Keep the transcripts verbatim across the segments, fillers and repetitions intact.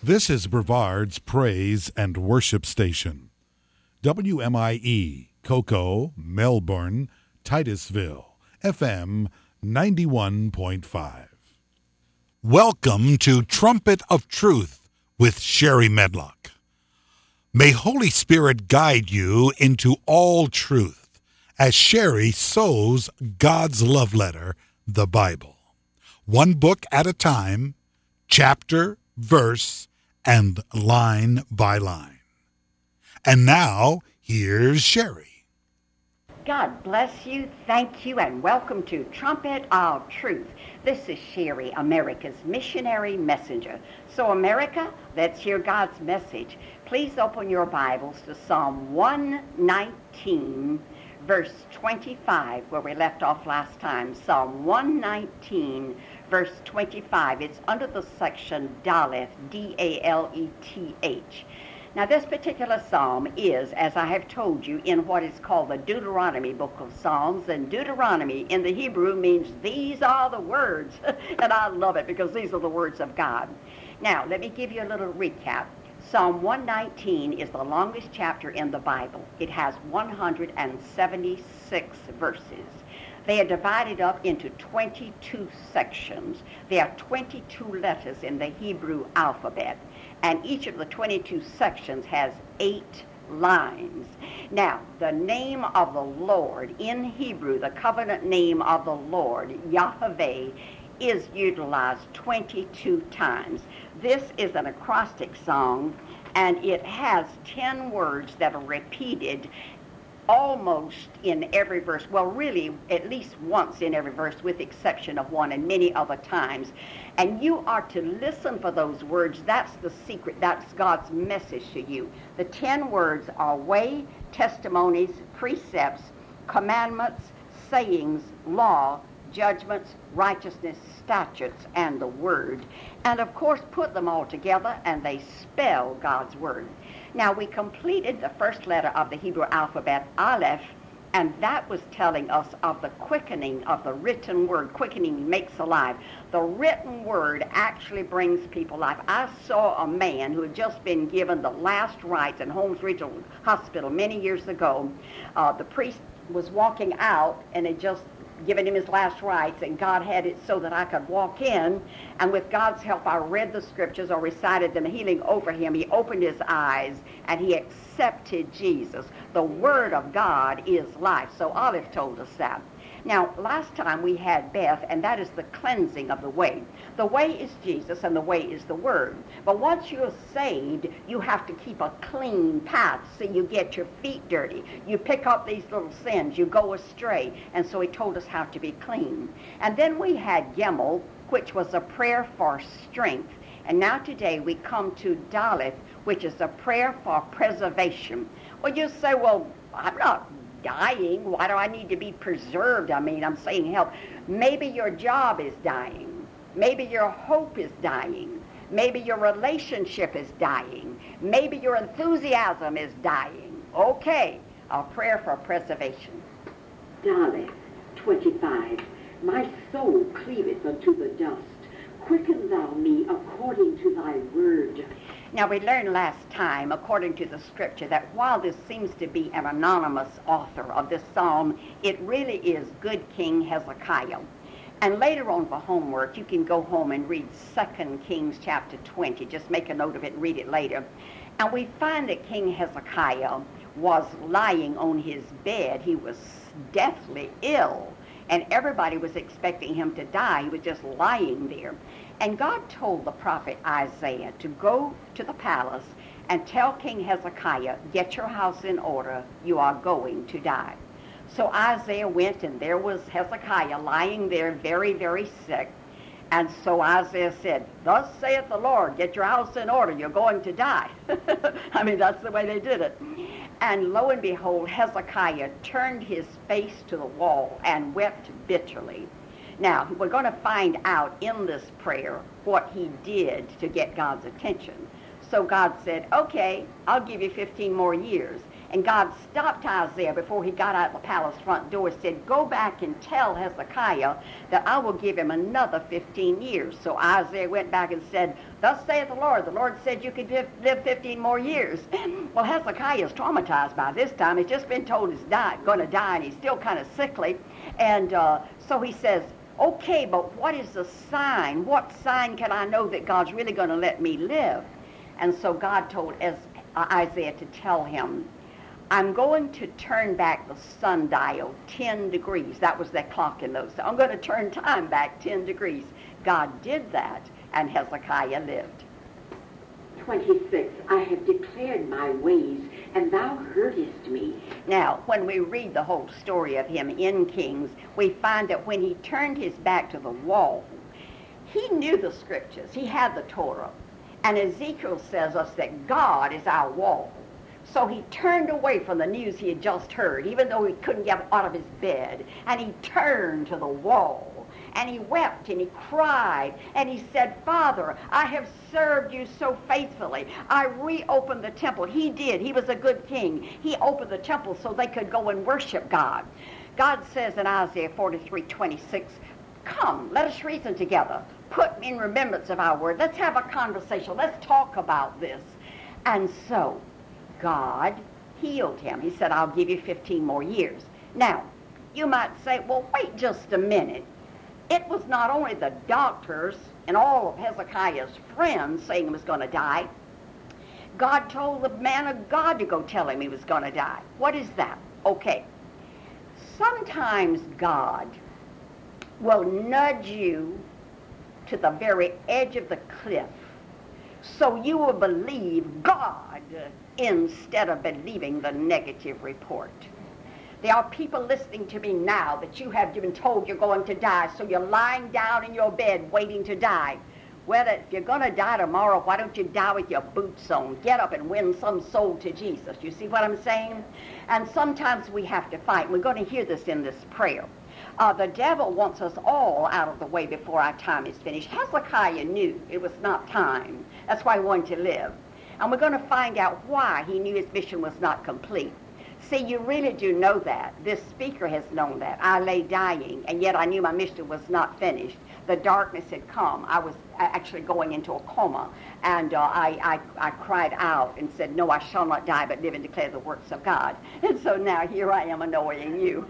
This is Brevard's Praise and Worship Station. W M I E, Cocoa, Melbourne, Titusville, F M ninety-one point five. Welcome to Trumpet of Truth with Sherry Medlock. May Holy Spirit guide you into all truth as Sherry sows God's love letter, the Bible. One book at a time, chapter, verse, and line by line. And now, here's Sherry. God bless you, thank you, and welcome to Trumpet of Truth. This is Sherry, America's missionary messenger. So, America, let's hear God's message. Please open your Bibles to Psalm one nineteen, verse twenty-five, where we left off last time. Psalm one nineteen, verse twenty-five. It's under the section Daleth, D A L E T H. Now, this particular psalm is, as I have told you, in what is called the Deuteronomy book of Psalms. And Deuteronomy in the Hebrew means these are the words. And I love it because these are the words of God. Now, let me give you a little recap. Psalm one nineteen is the longest chapter in the Bible. It has one hundred seventy-six verses. They are divided up into twenty-two sections. There are twenty-two letters in the Hebrew alphabet, and each of the twenty-two sections has eight lines. Now, the name of the Lord in Hebrew, the covenant name of the Lord, Yahweh, is utilized twenty-two times. This is an acrostic song, and it has ten words that are repeated almost in every verse. Well, really, at least once in every verse, with the exception of one, and many other times. And you are to listen for those words. That's the secret. That's God's message to you. The ten words are way, testimonies, precepts, commandments, sayings, law, judgments, righteousness, statutes, and the word. And of course, put them all together, and they spell God's word. Now, we completed the first letter of the Hebrew alphabet, Aleph, and that was telling us of the quickening of the written word. Quickening makes alive. The written word actually brings people life. I saw a man who had just been given the last rites in Holmes Regional Hospital many years ago. Uh, the priest was walking out and had just given him his last rites, and God had it so that I could walk in, and with God's help I read the scriptures or recited them, healing over him. He opened his eyes and he accepted Jesus. The word of God is life. So Olive told us that. Now, last time we had Beth, and that is the cleansing of the way. The way is Jesus, and the way is the Word. But once you're saved, you have to keep a clean path, so you get your feet dirty. You pick up these little sins. You go astray. And so he told us how to be clean. And then we had Gimel, which was a prayer for strength. And now today we come to Daleth, which is a prayer for preservation. Well, you say, well, I'm not dying. Why do I need to be preserved? I mean, I'm saying help. Maybe your job is dying. Maybe your hope is dying. Maybe your relationship is dying. Maybe your enthusiasm is dying. Okay, a prayer for preservation. Daleth twenty-five. My soul cleaveth unto the dust. Quicken thou me according to thy word. Now, we learned last time, according to the scripture, that while this seems to be an anonymous author of this psalm, it really is good King Hezekiah. And later on for homework, you can go home and read Second Kings chapter twenty. Just make a note of it and read it later. And we find that King Hezekiah was lying on his bed. He was deathly ill, and everybody was expecting him to die. He was just lying there. And God told the prophet Isaiah to go to the palace and tell King Hezekiah, get your house in order, you are going to die. So Isaiah went, and there was Hezekiah lying there very, very sick. And so Isaiah said, thus saith the Lord, get your house in order, you're going to die. I mean, that's the way they did it. And lo and behold, Hezekiah turned his face to the wall and wept bitterly. Now, we're going to find out in this prayer what he did to get God's attention. So God said, okay, I'll give you fifteen more years. And God stopped Isaiah before he got out the palace front door and said, go back and tell Hezekiah that I will give him another fifteen years. So Isaiah went back and said, thus saith the Lord. The Lord said you could live, live fifteen more years. Well, Hezekiah is traumatized by this time. He's just been told he's going to die, and he's still kind of sickly. And uh, so he says, okay, but what is the sign? What sign can I know that God's really going to let me live? And so God told uh, Isaiah to tell him, I'm going to turn back the sundial ten degrees. That was their clock in those. I'm going to turn time back ten degrees. God did that, and Hezekiah lived. twenty-six, I have declared my ways, and thou heardest me. Now, when we read the whole story of him in Kings, we find that when he turned his back to the wall, he knew the scriptures. He had the Torah. And Ezekiel says us that God is our wall. So he turned away from the news he had just heard, even though he couldn't get out of his bed. And he turned to the wall. And he wept and he cried. And he said, Father, I have served you so faithfully. I reopened the temple. He did. He was a good king. He opened the temple so they could go and worship God. God says in Isaiah forty-three twenty-six, come, let us reason together. Put me in remembrance of our word. Let's have a conversation. Let's talk about this. And so God healed him. He said, I'll give you fifteen more years. Now, you might say, well, wait just a minute. It was not only the doctors and all of Hezekiah's friends saying he was going to die. God told the man of God to go tell him he was going to die. What is that? Okay. Sometimes God will nudge you to the very edge of the cliff so you will believe God instead of believing the negative report. There are people listening to me now that you have been told you're going to die, so you're lying down in your bed waiting to die. Well, if you're going to die tomorrow, why don't you die with your boots on? Get up and win some soul to Jesus. You see what I'm saying? And sometimes we have to fight. We're going to hear this in this prayer. Uh, the devil wants us all out of the way before our time is finished. Hezekiah knew it was not time. That's why he wanted to live. And we're going to find out why he knew his mission was not complete. See, you really do know that. This speaker has known that. I lay dying, and yet I knew my mission was not finished. The darkness had come. I was actually going into a coma, and uh, I, I, I cried out and said, no, I shall not die, but live and declare the works of God. And so now here I am annoying you.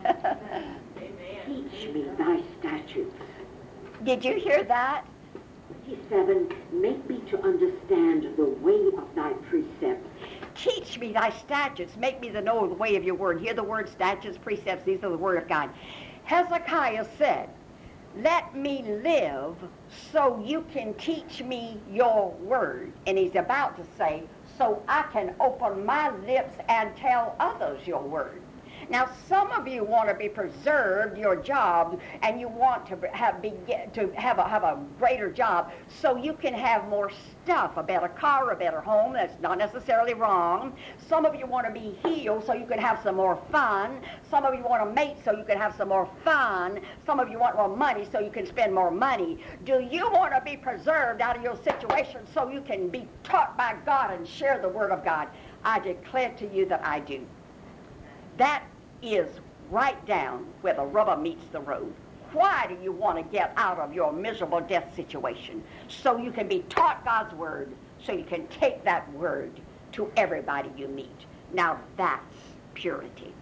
Teach me thy statutes. Did you hear that? twenty-seven, make me to understand the way of thy precepts. Teach me thy statutes. Make me to know the way of your word. Hear the word statutes, precepts. These are the word of God. Hezekiah said, let me live so you can teach me your word. And he's about to say, so I can open my lips and tell others your word. Now, some of you want to be preserved your job, and you want to have be, to have a, have a greater job so you can have more stuff, a better car, a better home. That's not necessarily wrong. Some of you want to be healed so you can have some more fun. Some of you want to mate so you can have some more fun. Some of you want more money so you can spend more money. Do you want to be preserved out of your situation so you can be taught by God and share the word of God? I declare to you that I do. That is right down where the rubber meets the road. Why do you want to get out of your miserable death situation? So you can be taught God's word, so you can take that word to everybody you meet. Now that's purity.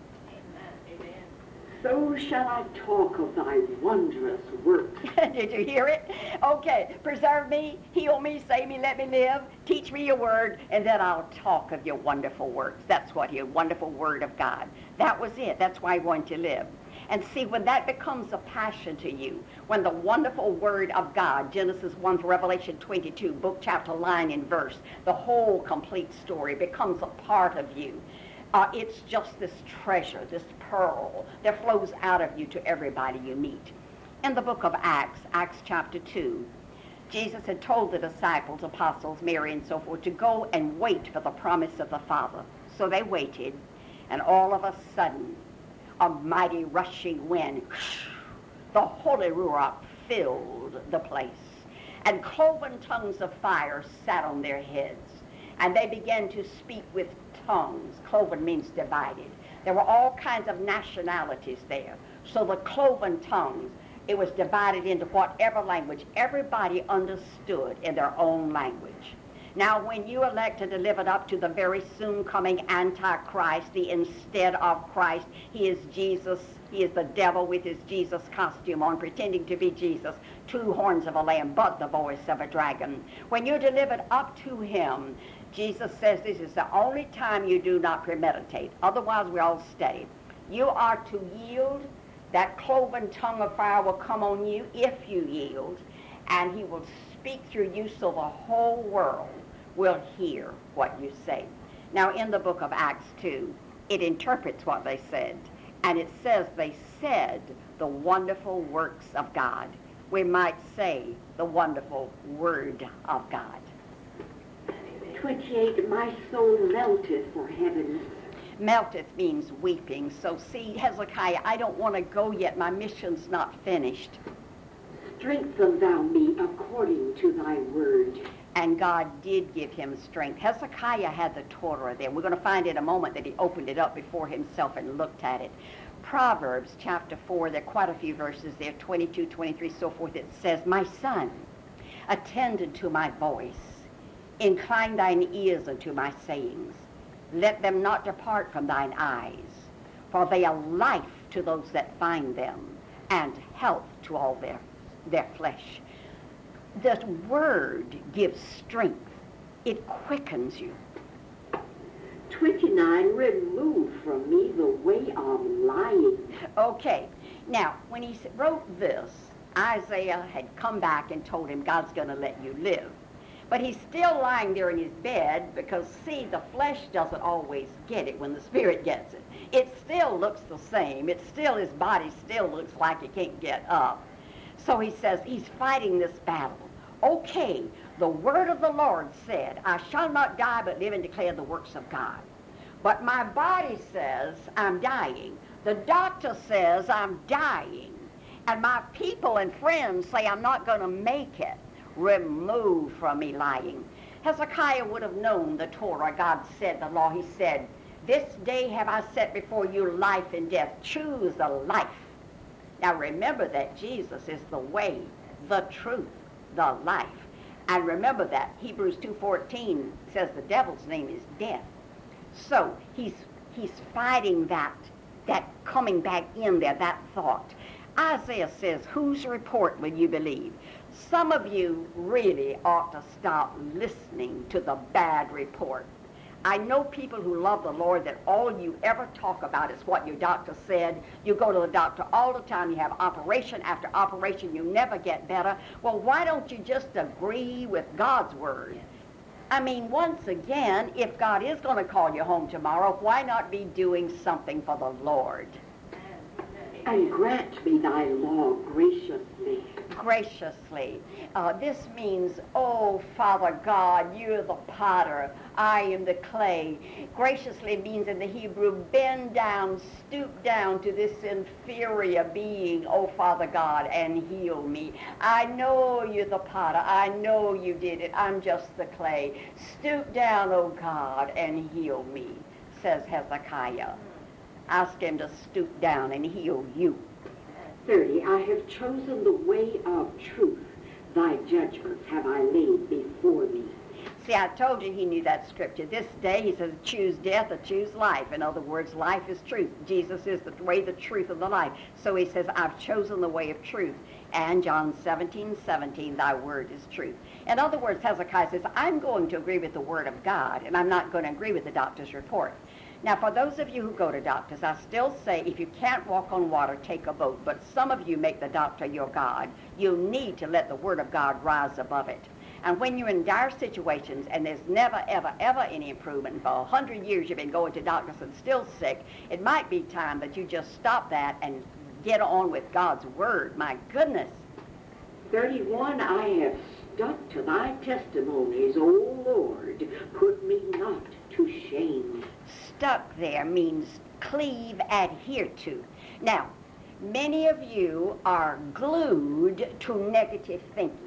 So shall I talk of thy wondrous works. Did you hear it? Okay, preserve me, heal me, save me, let me live, teach me your word, and then I'll talk of your wonderful works. That's what your wonderful word of God. That was it. That's why I want to live. And see, when that becomes a passion to you, when the wonderful word of God, Genesis one to Revelation twenty-two, book, chapter, line, and verse, the whole complete story becomes a part of you. Uh, it's just this treasure, this pearl that flows out of you to everybody you meet. In the book of Acts, Acts chapter two, Jesus had told the disciples, apostles, Mary, and so forth, to go and wait for the promise of the Father. So they waited, and all of a sudden, a mighty rushing wind, the Holy Ruach filled the place, and cloven tongues of fire sat on their heads. And they began to speak with tongues. Cloven means divided. There were all kinds of nationalities there. So the cloven tongues, it was divided into whatever language everybody understood in their own language. Now, when you elect to deliver it up to the very soon coming Antichrist, the instead of Christ, he is Jesus, he is the devil with his Jesus costume on, pretending to be Jesus, two horns of a lamb, but the voice of a dragon. When you're delivered up to him, Jesus says this is the only time you do not premeditate. Otherwise, we all stay. You are to yield. That cloven tongue of fire will come on you if you yield, and he will speak through you so the whole world will hear what you say. Now, in the book of Acts two, it interprets what they said, and it says they said the wonderful works of God. We might say the wonderful word of God. twenty-eight, my soul melteth for heaven. Melteth means weeping. So see, Hezekiah, I don't want to go yet. My mission's not finished. Strengthen thou me according to thy word. And God did give him strength. Hezekiah had the Torah there. We're going to find in a moment that he opened it up before himself and looked at it. Proverbs chapter four, there are quite a few verses there, twenty-two, twenty-three, so forth. It says, my son, attend unto my voice. Incline thine ears unto my sayings. Let them not depart from thine eyes, for they are life to those that find them, and health to all their, their flesh. The word gives strength. It quickens you. twenty-nine, remove from me the way of lying. Okay, now, when he wrote this, Isaiah had come back and told him God's going to let you live. But he's still lying there in his bed because, see, the flesh doesn't always get it when the spirit gets it. It still looks the same. It still, his body still looks like it can't get up. So he says he's fighting this battle. Okay, the word of the Lord said, I shall not die but live and declare the works of God. But my body says I'm dying. The doctor says I'm dying. And my people and friends say I'm not going to make it. Remove from me lying. Hezekiah would have known the Torah. God said, the law, he said, this day have I set before you life and death. Choose the life. Now remember that Jesus is the way, the truth, the life. And remember that Hebrews two fourteen says the devil's name is death. So he's he's fighting that, that coming back in there, that thought. Isaiah says, whose report will you believe? Some of you really ought to stop listening to the bad report. I know people who love the Lord that all you ever talk about is what your doctor said. You go to the doctor all the time. You have operation after operation. You never get better. Well, why don't you just agree with God's word? I mean, once again, if God is going to call you home tomorrow, why not be doing something for the Lord? And grant me thy law graciously. Graciously. Uh, this means, oh, Father God, you're the potter. I am the clay. Graciously means in the Hebrew, bend down, stoop down to this inferior being, oh, Father God, and heal me. I know you're the potter. I know you did it. I'm just the clay. Stoop down, oh God, and heal me, says Hezekiah. Ask him to stoop down and heal you. thirty, I have chosen the way of truth. Thy judgments have I laid before me. See, I told you he knew that scripture. This day he says, choose death or choose life. In other words, life is truth. Jesus is the way, the truth, and the life. So he says, I've chosen the way of truth. And John seventeen, seventeen, thy word is truth. In other words, Hezekiah says, I'm going to agree with the word of God, and I'm not going to agree with the doctor's report. Now, for those of you who go to doctors, I still say if you can't walk on water, take a boat. But some of you make the doctor your God. You need to let the word of God rise above it. And when you're in dire situations and there's never, ever, ever any improvement, for a hundred years you've been going to doctors and still sick, it might be time that you just stop that and get on with God's word. My goodness. thirty-one, I have stuck to thy testimonies, O Lord. Put me not to shame. Stuck there means cleave, adhere to. Now, many of you are glued to negative thinking.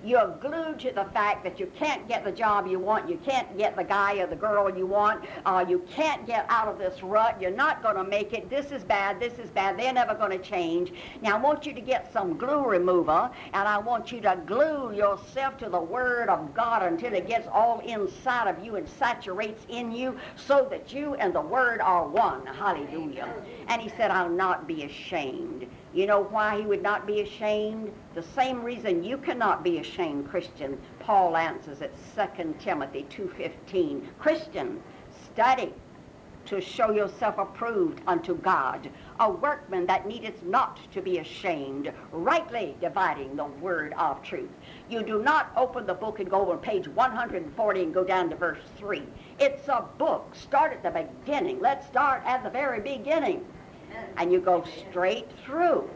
You're glued to the fact that you can't get the job you want, you can't get the guy or the girl you want, uh, you can't get out of this rut, you're not going to make it, this is bad, this is bad, they're never going to change. Now I want you to get some glue remover, and I want you to glue yourself to the Word of God until it gets all inside of you and saturates in you so that you and the Word are one. Hallelujah. And he said, I'll not be ashamed. You know why he would not be ashamed? The same reason you cannot be ashamed, Christian. Paul answers at Second Timothy two fifteen. Christian, study to show yourself approved unto God, a workman that needeth not to be ashamed, rightly dividing the word of truth. You do not open the book and go over page one hundred forty and go down to verse three. It's a book. Start at the beginning. Let's start at the very beginning. And you go straight through.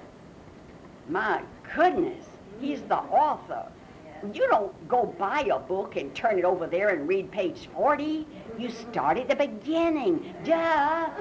My goodness, he's the author. You don't go buy a book and turn it over there and read page forty. You start at the beginning. Duh.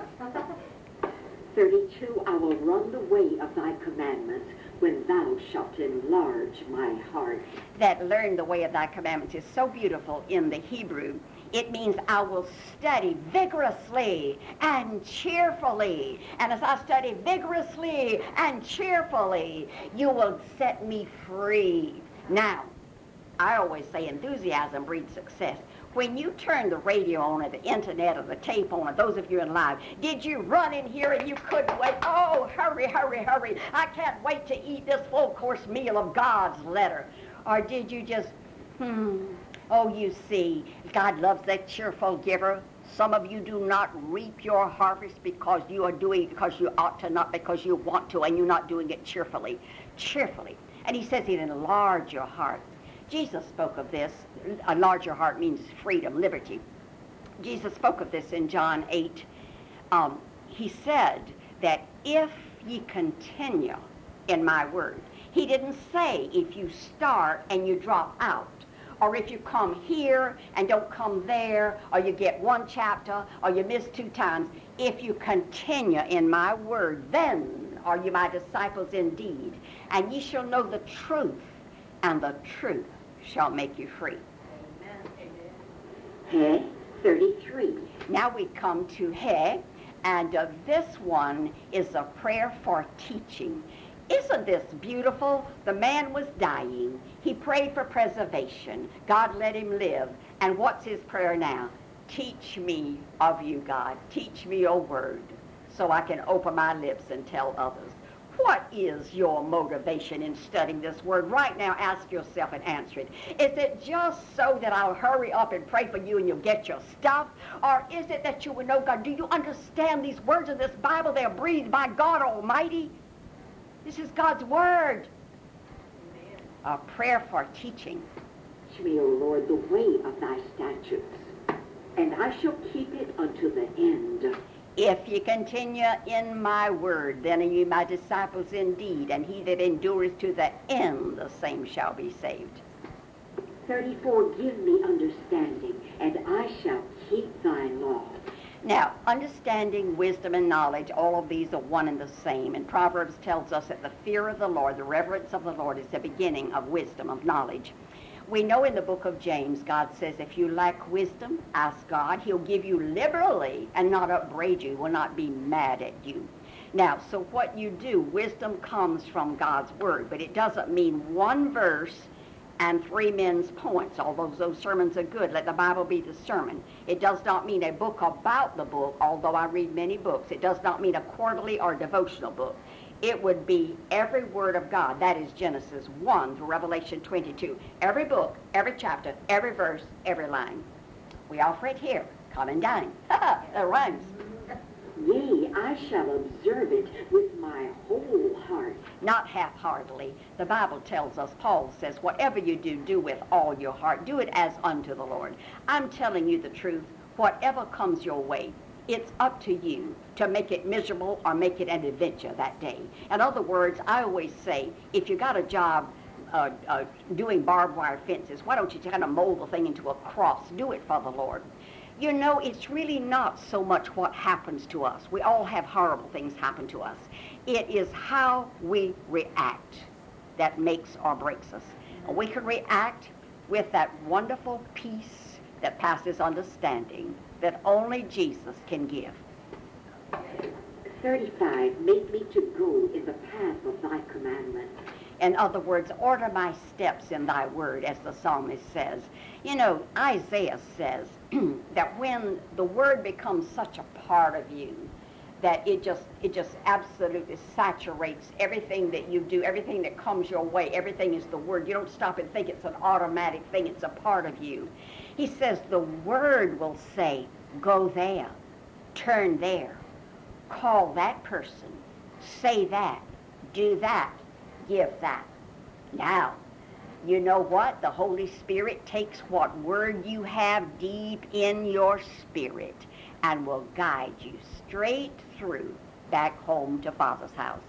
thirty-two, I will run the way of thy commandments when thou shalt enlarge my heart. That learn the way of thy commandments is so beautiful in the Hebrew. It means I will study vigorously and cheerfully. And as I study vigorously and cheerfully, you will set me free. Now, I always say enthusiasm breeds success. When you turn the radio on or the internet or the tape on, or those of you in live, did you run in here and you couldn't wait? Oh, hurry, hurry, hurry. I can't wait to eat this full course meal of God's letter. Or did you just, hmm, oh, you see, God loves that cheerful giver. Some of you do not reap your harvest because you are doing it because you ought to, not because you want to, and you're not doing it cheerfully. Cheerfully. And he says he'd enlarge your heart. Jesus spoke of this. Enlarge your heart means freedom, liberty. Jesus spoke of this in John eight. Um, he said that if ye continue in my word. He didn't say if you start and you drop out, or if you come here and don't come there, or you get one chapter, or you miss two times. If you continue in my word, then are you my disciples indeed, and ye shall know the truth, and the truth shall make you free. He, thirty-three. Now we come to He, and uh, this one is a prayer for teaching. Isn't this beautiful? The man was dying. He prayed for preservation. God let him live. And what's his prayer now? Teach me of you, God. Teach me your word so I can open my lips and tell others. What is your motivation in studying this word? Right now, ask yourself and answer it. Is it just so that I'll hurry up and pray for you and you'll get your stuff? Or is it that you will know God? Do you understand these words of this Bible? They're breathed by God Almighty. This is God's word. Amen. A prayer for teaching. Teach me, O Lord, the way of thy statutes, and I shall keep it unto the end. If ye continue in my word, then are ye my disciples indeed, and he that endureth to the end, the same shall be saved. thirty-four, give me understanding, and I shall keep thy law. Now, understanding, wisdom, and knowledge, all of these are one and the same. And Proverbs tells us that the fear of the Lord, the reverence of the Lord, is the beginning of wisdom, of knowledge. We know in the book of James, God says, if you lack wisdom, ask God. He'll give you liberally and not upbraid you, will not be mad at you. Now, so what you do, wisdom comes from God's word, but it doesn't mean one verse and three men's points, although those sermons are good. Let the Bible be the sermon. It does not mean a book about the book, although I read many books. It does not mean a quarterly or devotional book. It would be every word of God. That is Genesis one to Revelation twenty-two. Every book, every chapter, every verse, every line. We offer it here. Come and dine. That rhymes. Yea, I shall observe it with my whole heart. Not half-heartedly. The Bible tells us, Paul says, whatever you do, do with all your heart. Do it as unto the Lord. I'm telling you the truth. Whatever comes your way, it's up to you to make it miserable or make it an adventure that day. In other words, I always say, if you got a job uh, uh, doing barbed wire fences, why don't you kind of mold the thing into a cross? Do it for the Lord. You know, it's really not so much what happens to us. We all have horrible things happen to us. It is how we react that makes or breaks us. We can react with that wonderful peace that passes understanding that only Jesus can give. thirty-five, make me to go in the path of thy commandments. In other words, order my steps in thy word, as the psalmist says. You know, Isaiah says that when the word becomes such a part of you, that it just it just absolutely saturates everything that you do, everything that comes your way, everything is the word. You don't stop and think it's an automatic thing, it's a part of you. He says the word will say, go there, turn there, call that person, say that, do that, give that. Now, you know what? The Holy Spirit takes what word you have deep in your spirit and will guide you straight through back home to Father's house.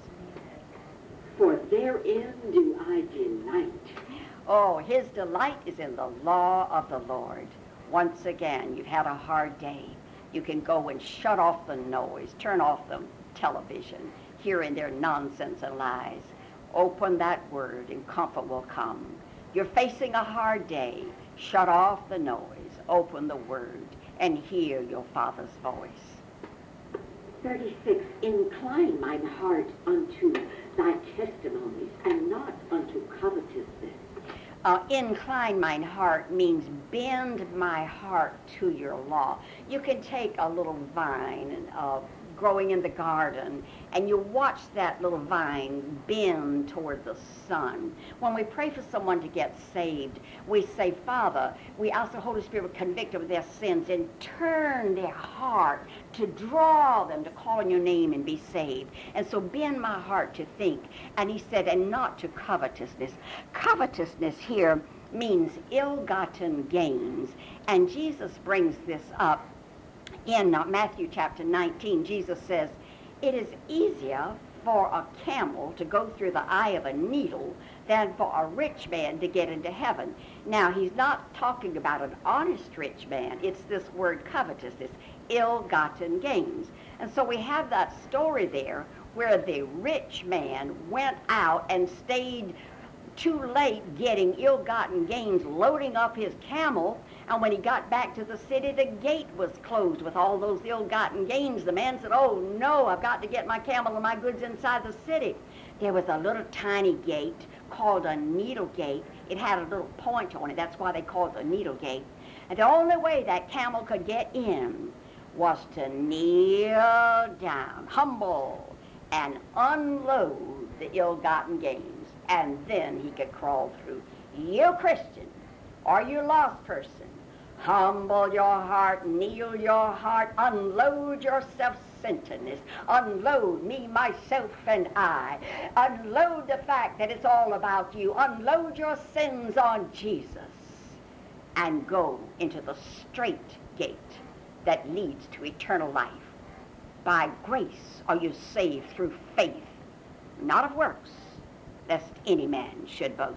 For therein do I delight. Oh, his delight is in the law of the Lord. Once again, you've had a hard day. You can go and shut off the noise, turn off the television, hearing their nonsense and lies. Open that word and comfort will come. You're facing a hard day. Shut off the noise, open the word, and hear your Father's voice. thirty-six, incline mine heart unto thy testimonies, and not unto covetousness. Uh, incline mine heart means bend my heart to your law. You can take a little vine uh, growing in the garden, and you watch that little vine bend toward the sun. When we pray for someone to get saved, we say, Father, we ask the Holy Spirit to convict them of their sins and turn their heart to draw them to call on your name and be saved. And so bend my heart to think. And he said, and not to covetousness. Covetousness here means ill-gotten gains. And Jesus brings this up in uh, Matthew chapter nineteen. Jesus says, it is easier for a camel to go through the eye of a needle than for a rich man to get into heaven. Now, he's not talking about an honest rich man. It's this word covetousness, ill-gotten gains. And so we have that story there where the rich man went out and stayed too late getting ill-gotten gains, loading up his camel, and when he got back to the city, the gate was closed with all those ill-gotten gains. The man said, oh no, I've got to get my camel and my goods inside the city. There was a little tiny gate called a needle gate. It had a little point on it. That's why they called it a needle gate. And the only way that camel could get in was to kneel down, humble, and unload the ill-gotten gains. And then he could crawl through. You Christian, or you lost person, humble your heart, kneel your heart, unload your self-centeredness, unload me, myself, and I. Unload the fact that it's all about you. Unload your sins on Jesus and go into the straight gate that leads to eternal life. By grace are you saved through faith, not of works, lest any man should boast.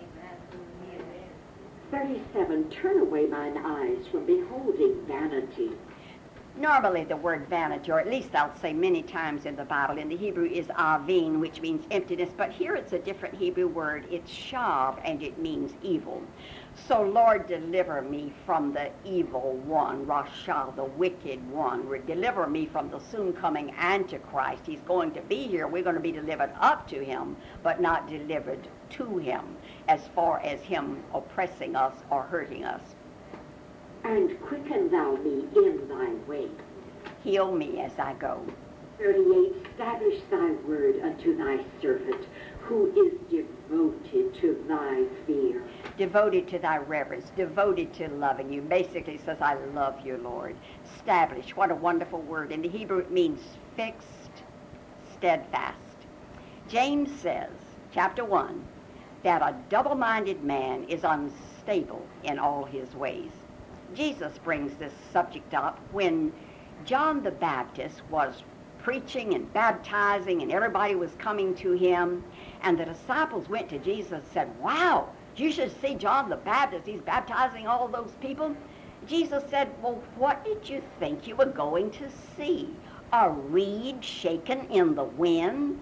thirty-seven, turn away mine eyes from beholding vanity. Normally the word vanity, or at least I'll say many times in the Bible, in the Hebrew is avin, which means emptiness, but here it's a different Hebrew word. It's shav, and it means evil. So Lord, deliver me from the evil one, Rasha, the wicked one. Deliver me from the soon coming Antichrist. He's going to be here. We're going to be delivered up to him, but not delivered to him, as far as him oppressing us or hurting us. And quicken thou me in thy way. Heal me as I go. thirty-eight, establish thy word unto thy servant, who is devoted to thy fear. Devoted to thy reverence, devoted to loving you. Basically says, I love you, Lord. Establish, what a wonderful word. In the Hebrew it means fixed, steadfast. James says, chapter one, that a double-minded man is unstable in all his ways. Jesus brings this subject up when John the Baptist was preaching and baptizing and everybody was coming to him, and the disciples went to Jesus and said, wow, you should see John the Baptist. He's baptizing all those people. Jesus said, well, what did you think you were going to see? A reed shaken in the wind?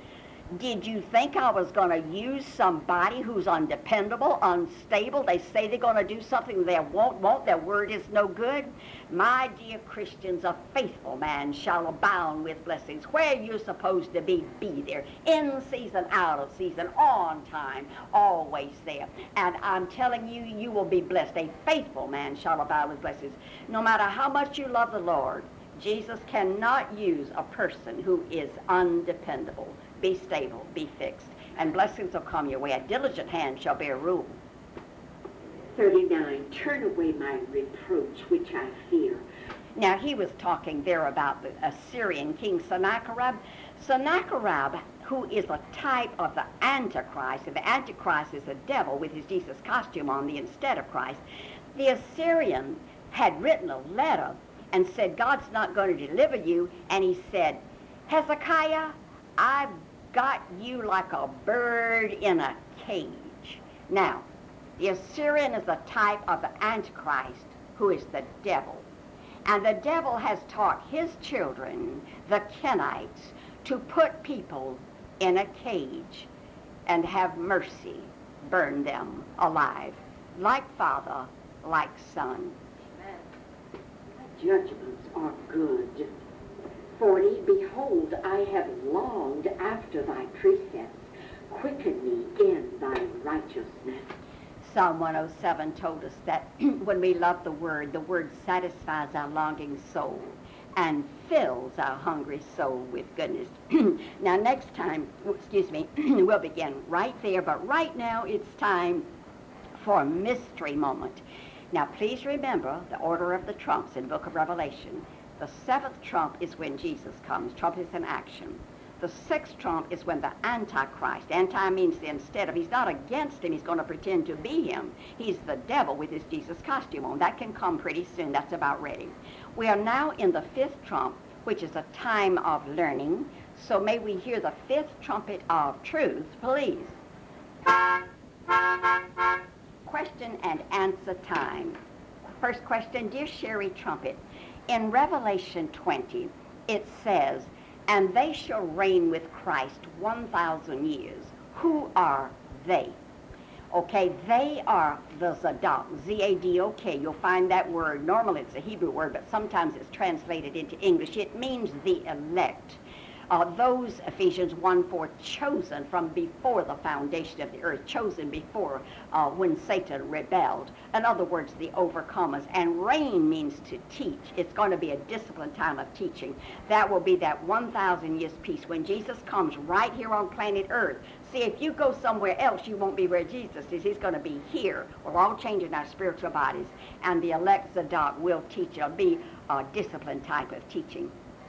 Did you think I was going to use somebody who's undependable, unstable? They say they're going to do something they won't, won't. Their word is no good. My dear Christians, a faithful man shall abound with blessings. Where you're supposed to be, be there. In season, out of season, on time, always there. And I'm telling you, you will be blessed. A faithful man shall abound with blessings. No matter how much you love the Lord, Jesus cannot use a person who is undependable. Be stable, be fixed, and blessings will come your way. A diligent hand shall bear rule. thirty-nine. Turn away my reproach, which I fear. Now, he was talking there about the Assyrian king Sennacherib. Sennacherib, who is a type of the Antichrist, and the Antichrist is the devil with his Jesus costume on the instead of Christ. The Assyrian had written a letter and said, God's not going to deliver you, and he said, Hezekiah, I've got you like a bird in a cage. Now, the Assyrian is a type of the Antichrist, who is the devil. And the devil has taught his children, the Kenites, to put people in a cage and have mercy, burn them alive, like father, like son. My judgments are good. forty. Behold, I have longed after thy precepts. Quicken me in thy righteousness. Psalm one oh seven told us that when we love the Word, the Word satisfies our longing soul and fills our hungry soul with goodness. Now, next time, excuse me, we'll begin right there, but right now it's time for a mystery moment. Now, please remember the order of the trumps in the book of Revelation. The seventh trump is when Jesus comes. Trump is in action. The sixth trump is when the Antichrist, anti means the instead of, he's not against him, he's going to pretend to be him. He's the devil with his Jesus costume on. That can come pretty soon. That's about ready. We are now in the fifth trump, which is a time of learning. So may we hear the fifth trumpet of truth, please. Question and answer time. First question, dear Sherry Trumpet, in Revelation twenty, it says, and they shall reign with Christ one thousand years. Who are they? Okay, they are the Zadok, Z A D O K. You'll find that word. Normally it's a Hebrew word, but sometimes it's translated into English. It means the elect. Uh, those, Ephesians one four, chosen from before the foundation of the earth, chosen before uh, when Satan rebelled. In other words, the overcomers. And reign means to teach. It's going to be a disciplined time of teaching. That will be that one thousand years peace when Jesus comes right here on planet earth. See, if you go somewhere else, you won't be where Jesus is. He's going to be here. We're all changing our spiritual bodies. And the elect Zadok will teach. It'll be a disciplined type of teaching.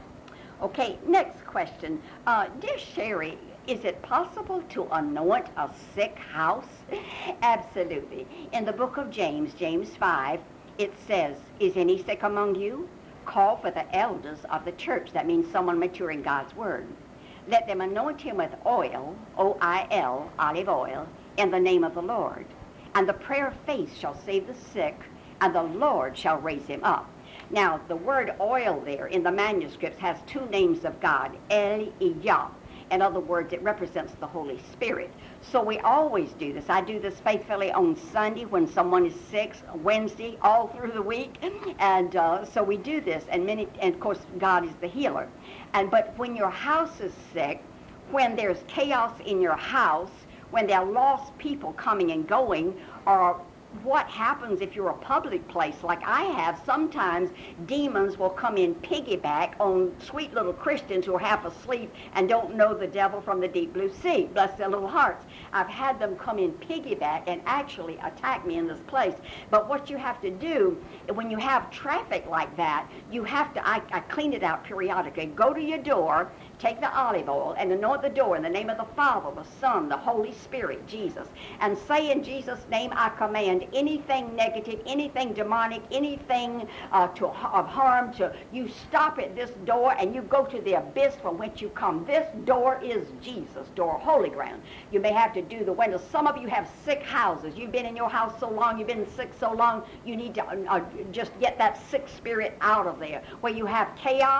Okay, next question. Uh, dear Sherry, is it possible to anoint a sick house? Absolutely. In the book of James, James five, it says, is any sick among you? Call for the elders of the church. That means someone maturing God's word. Let them anoint him with oil, O I L, olive oil, in the name of the Lord. And the prayer of faith shall save the sick, and the Lord shall raise him up. Now, the word oil there in the manuscripts has two names of God, El Iyah. In other words, it represents the Holy Spirit. So we always do this. I do this faithfully on Sunday when someone is sick, Wednesday, all through the week. And uh, so we do this. And, many, and, of course, God is the healer. And But when your house is sick, when there's chaos in your house, when there are lost people coming and going, or what happens if you're a public place like I have? Sometimes demons will come in piggyback on sweet little Christians who are half asleep and don't know the devil from the deep blue sea. Bless their little hearts. I've had them come in piggyback and actually attack me in this place. But what you have to do, when you have traffic like that, you have to, I, I clean it out periodically. Go to your door, take the olive oil and anoint the door in the name of the Father, the Son, the Holy Spirit, Jesus, and say in Jesus' name, I command anything negative, anything demonic, anything uh, to, of harm to you, stop at this door and you go to the abyss from which you come. This door is Jesus' door, holy ground. You may have to do the windows. Some of you have sick houses. You've been in your house so long, you've been sick so long, you need to uh, just get that sick spirit out of there. Where you have chaos,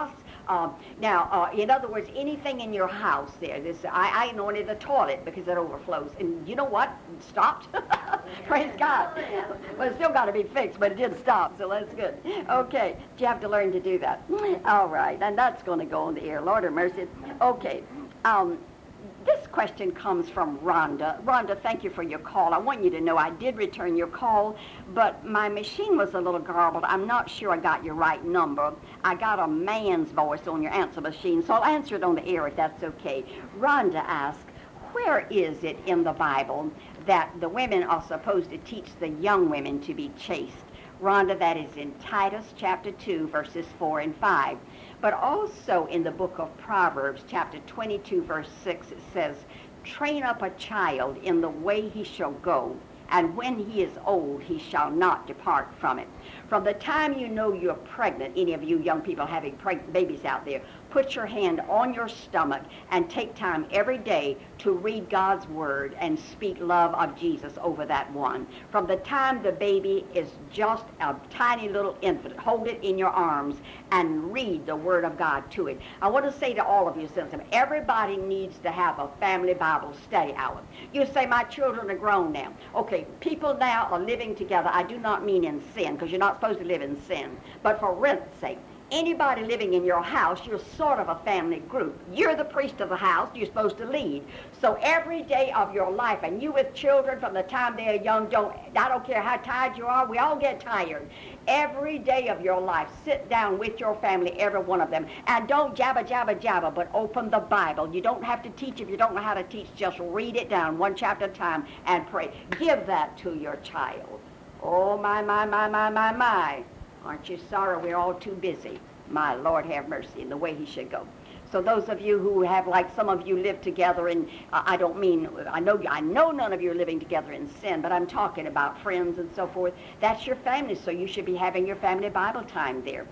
Um, now, uh, in other words, anything in your house there, this, I, I anointed the toilet because it overflows. And you know what? It stopped. Praise God. Well, it's still got to be fixed, but it did stop, so that's good. Okay, you have to learn to do that. All right, and that's going to go on the air. Lord have mercy. Okay. Um, This question comes from Rhonda. Rhonda, thank you for your call. I want you to know I did return your call, but my machine was a little garbled. I'm not sure I got your right number. I got a man's voice on your answer machine, so I'll answer it on the air if that's okay. Rhonda asked, where is it in the Bible that the women are supposed to teach the young women to be chaste? Rhonda, that is in Titus chapter two, verses four and five. But also in the book of Proverbs, chapter twenty-two, verse six, it says, train up a child in the way he shall go, and when he is old, he shall not depart from it. From the time you know you're pregnant, any of you young people having preg- babies out there, put your hand on your stomach and take time every day to read God's word and speak love of Jesus over that one. From the time the baby is just a tiny little infant, hold it in your arms and read the word of God to it. I want to say to all of you, since everybody needs to have a family Bible study hour. You say, my children are grown now. Okay, people now are living together. I do not mean in sin, because you're not supposed to live in sin, but for rent's sake. Anybody living in your house, you're sort of a family group. You're the priest of the house. You're supposed to lead. So every day of your life, and you with children from the time they're young, don't, I don't care how tired you are, we all get tired. Every day of your life, sit down with your family, every one of them, and don't jabba, jabba, jabba, but open the Bible. You don't have to teach if you don't know how to teach. Just read it down one chapter at a time and pray. Give that to your child. Oh, my, my, my, my, my, my. Aren't you sorry we're all too busy? My Lord have mercy, in the way he should go. So those of you who have, like some of you, live together, and uh, I don't mean, I know I know none of you are living together in sin, but I'm talking about friends and so forth. That's your family, so you should be having your family Bible time there.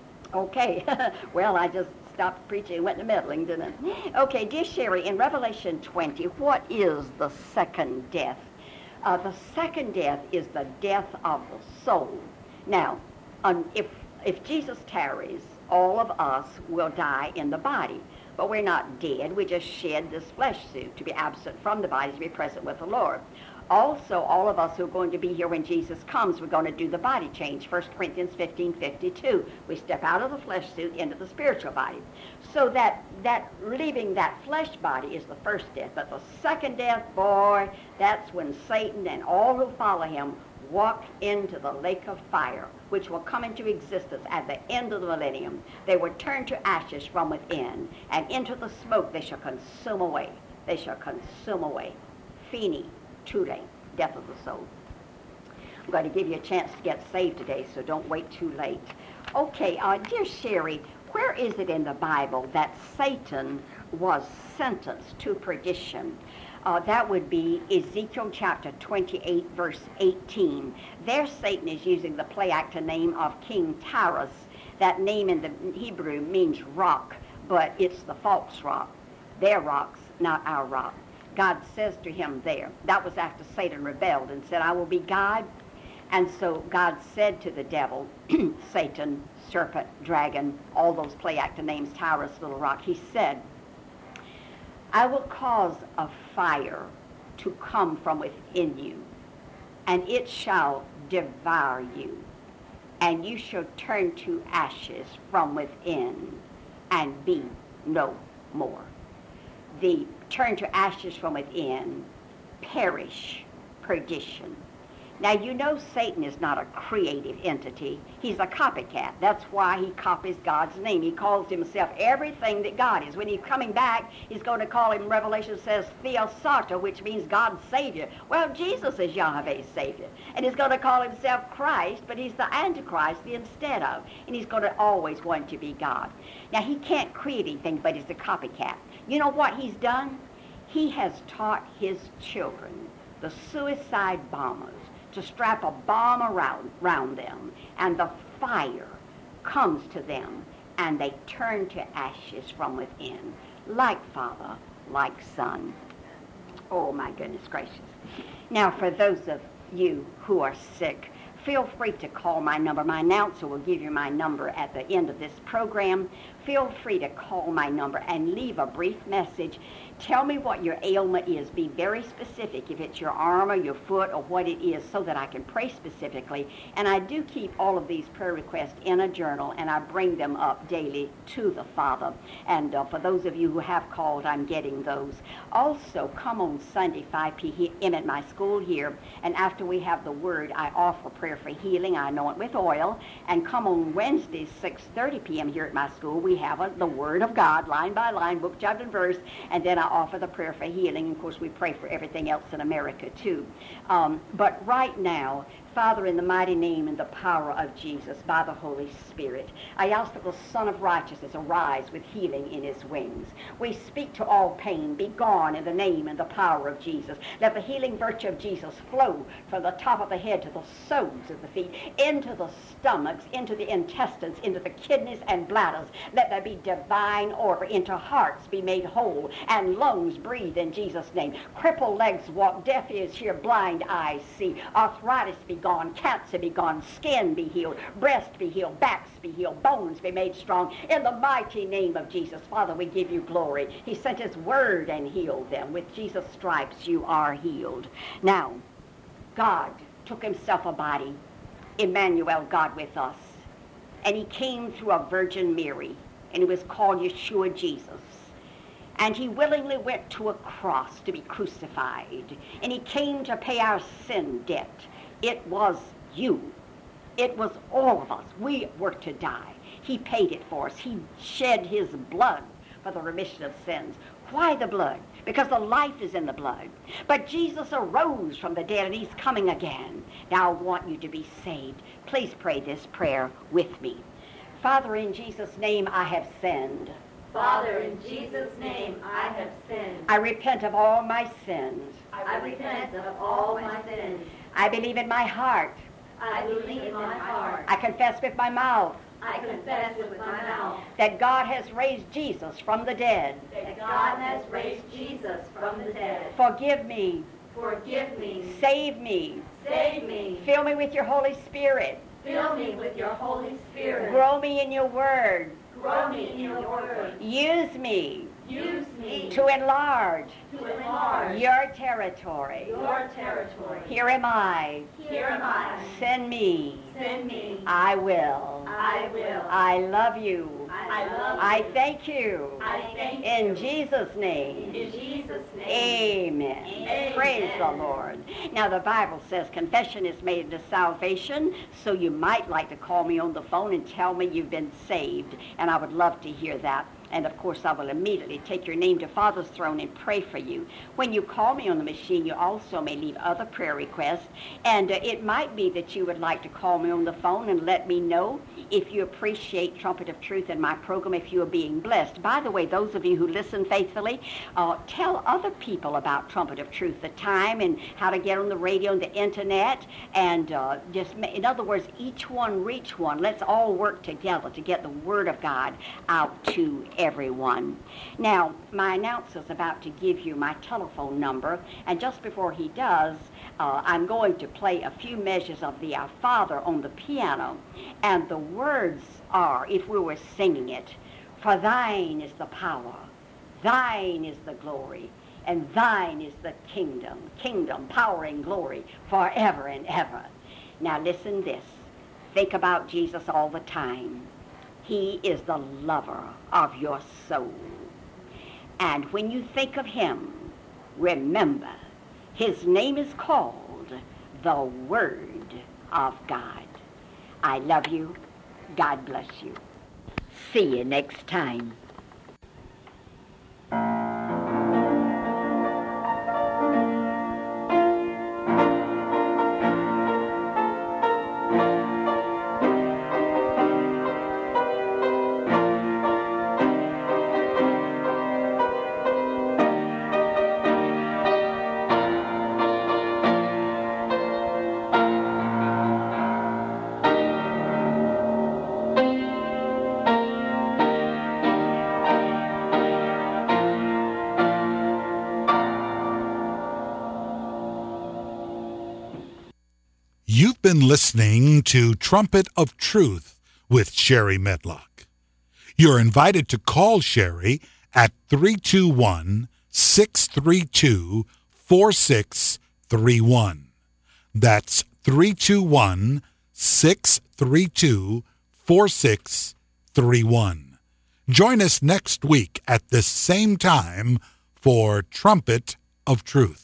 Okay, well, I just stopped preaching and went to meddling, didn't I? Okay, dear Sherry, in Revelation twenty, what is the second death? Uh, the second death is the death of the soul. Now, um, if if Jesus tarries, all of us will die in the body. But we're not dead. We just shed this flesh suit to be absent from the body, to be present with the Lord. Also, all of us who are going to be here when Jesus comes, we're going to do the body change. First Corinthians fifteen fifty-two. We step out of the flesh suit into the spiritual body. So that, that leaving that flesh body is the first death. But the second death, boy, that's when Satan and all who follow him walk into the lake of fire, which will come into existence at the end of the millennium. They will turn to ashes from within, and into the smoke they shall consume away. They shall consume away. Fini, Tule, death of the soul. I'm going to give you a chance to get saved today, so don't wait too late. Okay, uh, dear Sherry, where is it in the Bible that Satan was sentenced to perdition? Uh, that would be Ezekiel chapter twenty-eight, verse eighteen. There Satan is using the play actor name of King Tyrus. That name in the Hebrew means rock, but it's the false rock. Their rocks, not our rock. God says to him there, that was after Satan rebelled and said, I will be God. And so God said to the devil, Satan, serpent, dragon, all those play actor names, Tyrus, little rock, he said, I will cause a fire to come from within you, and it shall devour you, and you shall turn to ashes from within and be no more. The turn to ashes from within, perish, perdition. Now, you know Satan is not a creative entity. He's a copycat. That's why he copies God's name. He calls himself everything that God is. When he's coming back, he's going to call him, Revelation says, Theosata, which means God's Savior. Well, Jesus is Yahweh's Savior. And he's going to call himself Christ, but he's the Antichrist, the instead of. And he's going to always want to be God. Now, he can't create anything, but he's a copycat. You know what he's done? He has taught his children, the suicide bombers, to strap a bomb around, around them, and the fire comes to them, and they turn to ashes from within, like Father, like Son. Oh, my goodness gracious. Now, for those of you who are sick, feel free to call my number. My announcer will give you my number at the end of this program. Feel free to call my number and leave a brief message. Tell me what your ailment is. Be very specific, if it's your arm or your foot or what it is, so that I can pray specifically. And I do keep all of these prayer requests in a journal, and I bring them up daily to the Father. And uh, for those of you who have called, I'm getting those. Also, come on Sunday, five p.m. at my school here, and after we have the Word, I offer prayer for healing. I anoint with oil. And come on Wednesday, six thirty p.m. here at my school, we have a, the Word of God, line by line, book, chapter, and verse, and then I offer the prayer for healing. Of course, we pray for everything else in America, too. Um, but right now, Father, in the mighty name and the power of Jesus, by the Holy Spirit, I ask that the Son of Righteousness arise with healing in his wings. We speak to all pain, be gone in the name and the power of Jesus. Let the healing virtue of Jesus flow from the top of the head to the soles of the feet, into the stomachs, into the intestines, into the kidneys and bladders. Let there be divine order, into hearts be made whole, and lungs breathe in Jesus' name. Crippled legs walk, deaf ears hear, blind eyes see, arthritis be gone, cancer be gone, skin be healed, breast be healed, backs be healed, bones be made strong. In the mighty name of Jesus, Father, we give you glory. He sent his word and healed them. With Jesus' stripes you are healed. Now, God took himself a body, Emmanuel, God with us, and he came through a Virgin Mary, and he was called Yeshua Jesus. And he willingly went to a cross to be crucified, and he came to pay our sin debt. It was you. It was all of us. We were to die. He paid it for us. He shed his blood for the remission of sins. Why the blood? Because the life is in the blood. But Jesus arose from the dead, and he's coming again. Now I want you to be saved. Please pray this prayer with me. Father, in Jesus' name I have sinned. Father, in Jesus' name I have sinned. I repent of all my sins. I repent of all my sins. I believe in my heart. I believe in my heart. I confess with my mouth I confess with my mouth that God has raised Jesus from the dead. that God has raised Jesus from the dead. Forgive me. Forgive me. Save me. Save me. Fill me with your Holy Spirit. Fill me with your Holy Spirit. Grow me in your word. Grow me in your word. Use me Use me to enlarge to enlarge your territory. your territory. Here am I. Here am I. Send me. Send me. I will. I will. I love you. I love I you. thank you. I thank you. In Jesus' name. In Jesus' name. Amen. Amen. Praise the Lord. Now the Bible says confession is made unto salvation, so you might like to call me on the phone and tell me you've been saved, and I would love to hear that. And of course I will immediately take your name to Father's throne and pray for you. When you call me on the machine, you also may leave other prayer requests, and uh, it might be that you would like to call me on the phone and let me know if you appreciate Trumpet of Truth in my program, if you are being blessed. By the way, those of you who listen faithfully, uh, tell other people about Trumpet of Truth, the time and how to get on the radio and the internet, and uh, just, ma- in other words, each one reach one. Let's all work together to get the Word of God out to everyone. Now, my announcer's about to give you my telephone number, and just before he does, uh, I'm going to play a few measures of the Our Father on the piano, and the words are, if we were singing it, for thine is the power, thine is the glory, and thine is the kingdom, kingdom, power, and glory forever and ever. Now listen this. Think about Jesus all the time. He is the lover of your soul. And when you think of him, remember, his name is called the Word of God. I love you. God bless you. See you next time. been listening to Trumpet of Truth with Sherry Medlock. You're invited to call Sherry at three two one, six three two, four six three one. That's three two one, six three two, four six three one. Join us next week at this same time for Trumpet of Truth.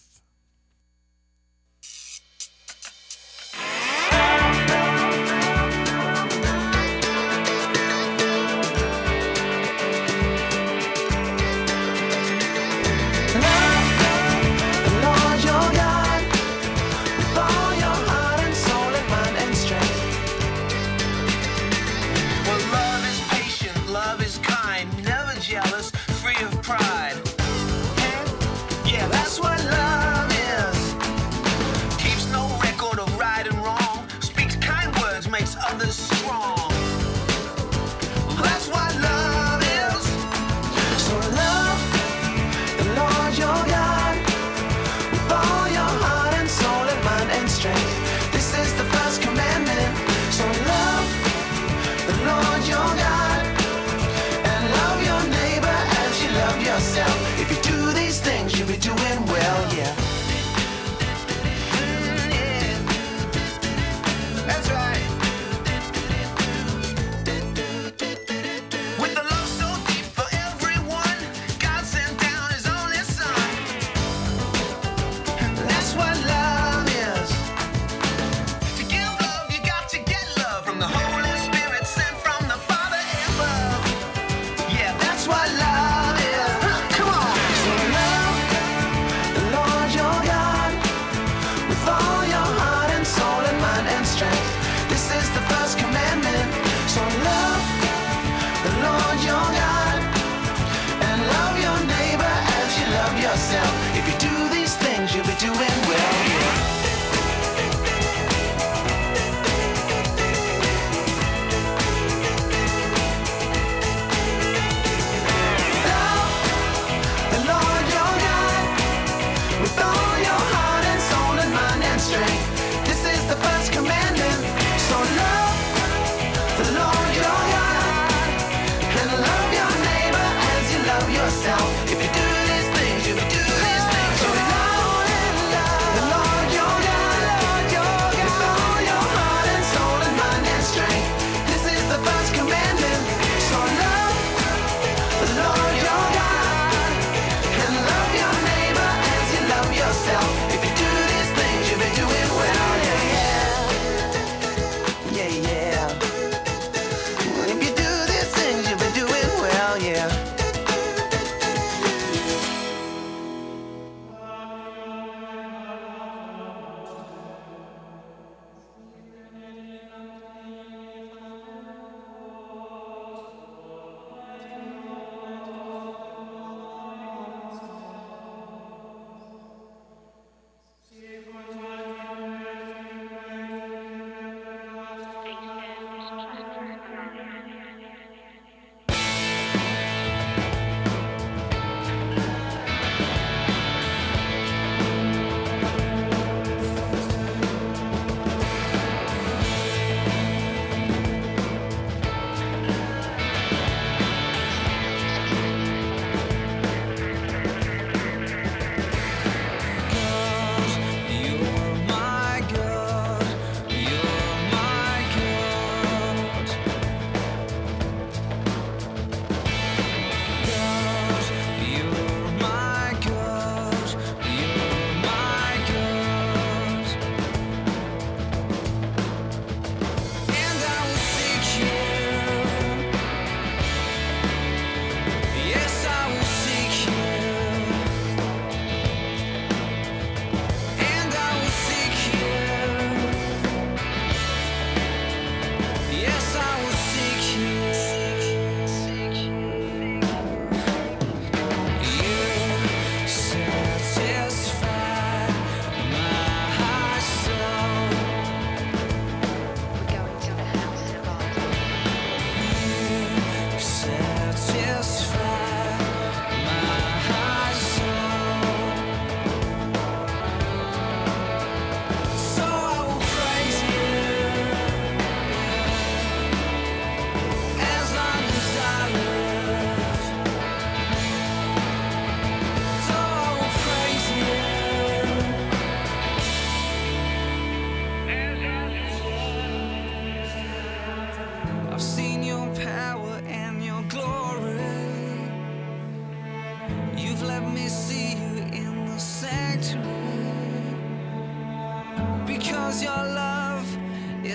If you do these things, you'll be doing these things. So love and love.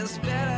was better